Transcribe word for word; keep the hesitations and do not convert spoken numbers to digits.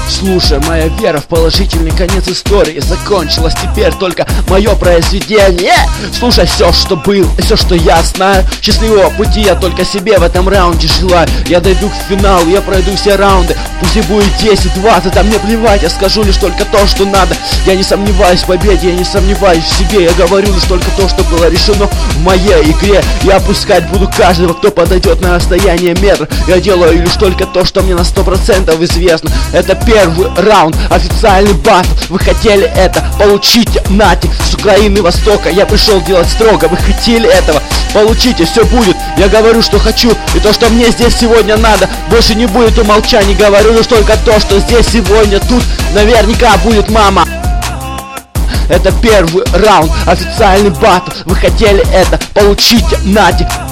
Слушай, моя вера в положительный конец истории закончилась, теперь только мое произведение. Слушай все, что было, все, что я знаю. Счастливого пути я только себе в этом раунде желаю. Я дойду к финалу, я пройду все раунды. Пусть и будет десять, двадцать, а мне плевать. Я скажу лишь только то, что надо. Я не сомневаюсь в победе, я не сомневаюсь в себе. Я говорю лишь только то, что было решено в моей игре. Я опускать буду каждого, кто подойдет на расстояние метра. Я делаю лишь только то, что мне на сто процентов известно. Это первый раунд, официальный батл. Вы хотели это, получите, нате. С Украины, Востока я пришел делать строго. Вы хотели этого, получите, все будет. Я говорю, что хочу, и то, что мне здесь сегодня надо. Больше не будет умолчаний, говорю лишь только то, что здесь сегодня. Тут наверняка будет мама. Это первый раунд, официальный батл. Вы хотели это, получите, нате.